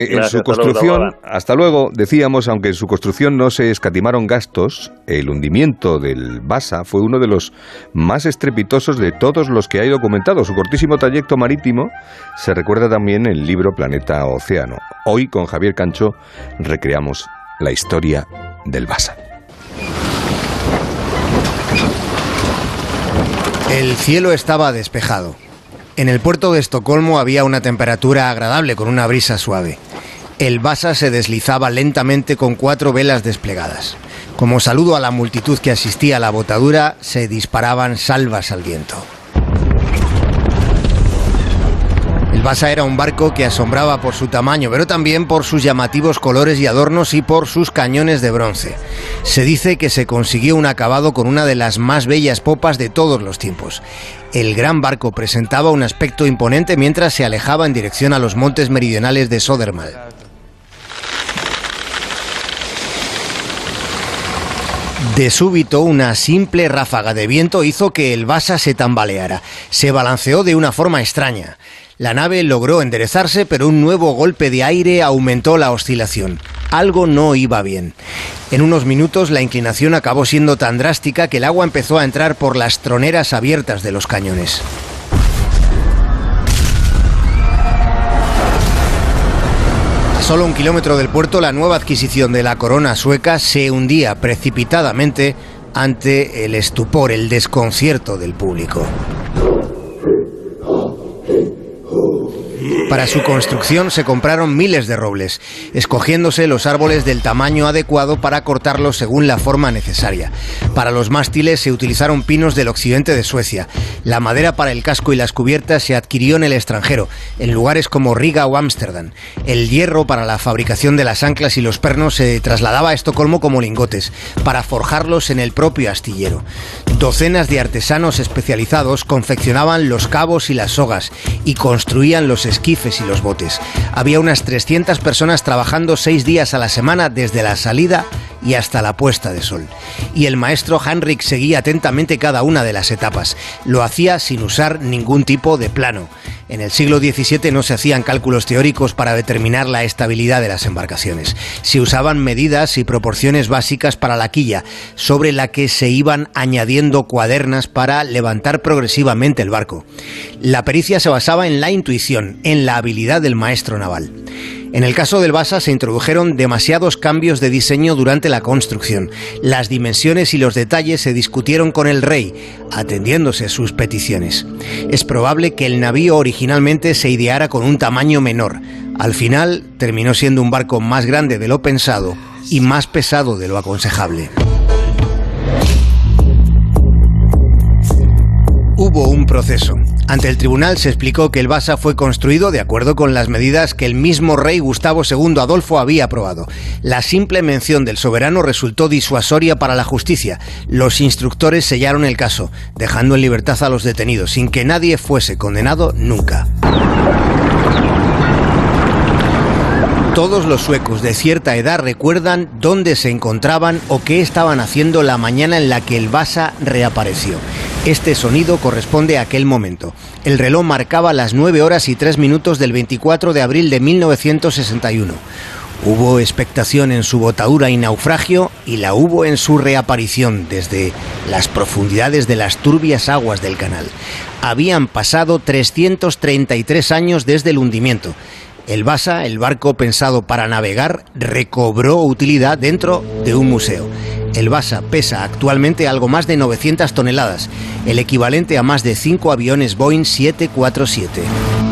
En su construcción, hasta luego, decíamos, aunque en su construcción no se escatimaron gastos, el hundimiento del Vasa fue uno de los más estrepitosos de todos los que hay documentado. Su cortísimo trayecto marítimo se recuerda también en el libro Planeta Océano. Hoy, con Javier Cancho, recreamos la historia del Vasa. El cielo estaba despejado. En el puerto de Estocolmo había una temperatura agradable con una brisa suave. El Vasa se deslizaba lentamente con 4 velas desplegadas. Como saludo a la multitud que asistía a la botadura, se disparaban salvas al viento. El Vasa era un barco que asombraba por su tamaño, pero también por sus llamativos colores y adornos y por sus cañones de bronce. Se dice que se consiguió un acabado con una de las más bellas popas de todos los tiempos. El gran barco presentaba un aspecto imponente mientras se alejaba en dirección a los montes meridionales de Södermalm. De súbito, una simple ráfaga de viento hizo que el Vasa se tambaleara. Se balanceó de una forma extraña. La nave logró enderezarse, pero un nuevo golpe de aire aumentó la oscilación. Algo no iba bien. En unos minutos la inclinación acabó siendo tan drástica que el agua empezó a entrar por las troneras abiertas de los cañones. A solo 1 kilómetro del puerto, la nueva adquisición de la corona sueca se hundía precipitadamente ante el estupor, el desconcierto del público. Para su construcción se compraron miles de robles, escogiéndose los árboles del tamaño adecuado para cortarlos según la forma necesaria. Para los mástiles se utilizaron pinos del occidente de Suecia. La madera para el casco y las cubiertas se adquirió en el extranjero, en lugares como Riga o Ámsterdam. El hierro para la fabricación de las anclas y los pernos se trasladaba a Estocolmo como lingotes, para forjarlos en el propio astillero. Docenas de artesanos especializados confeccionaban los cabos y las sogas y construían los esquifes y los botes. Había unas 300 personas trabajando 6 días a la semana desde la salida y hasta la puesta de sol. Y el maestro Henrik seguía atentamente cada una de las etapas. Lo hacía sin usar ningún tipo de plano. En el siglo XVII no se hacían cálculos teóricos para determinar la estabilidad de las embarcaciones. Se usaban medidas y proporciones básicas para la quilla, sobre la que se iban añadiendo cuadernas para levantar progresivamente el barco. La pericia se basaba en la intuición, en la habilidad del maestro naval. En el caso del Vasa se introdujeron demasiados cambios de diseño durante la construcción. Las dimensiones y los detalles se discutieron con el rey, atendiéndose sus peticiones. Es probable que el navío originalmente se ideara con un tamaño menor. Al final terminó siendo un barco más grande de lo pensado y más pesado de lo aconsejable. Hubo un proceso. Ante el tribunal se explicó que el Vasa fue construido de acuerdo con las medidas que el mismo rey Gustavo II Adolfo había aprobado. La simple mención del soberano resultó disuasoria para la justicia. Los instructores sellaron el caso, dejando en libertad a los detenidos, sin que nadie fuese condenado nunca. Todos los suecos de cierta edad recuerdan dónde se encontraban o qué estaban haciendo la mañana en la que el Vasa reapareció. Este sonido corresponde a aquel momento. El reloj marcaba las 9 horas y 3 minutos del 24 de abril de 1961. Hubo expectación en su botadura y naufragio y la hubo en su reaparición desde las profundidades de las turbias aguas del canal. Habían pasado 333 años desde el hundimiento. El Vasa, el barco pensado para navegar, recobró utilidad dentro de un museo. El Vasa pesa actualmente algo más de 900 toneladas, el equivalente a más de 5 aviones Boeing 747.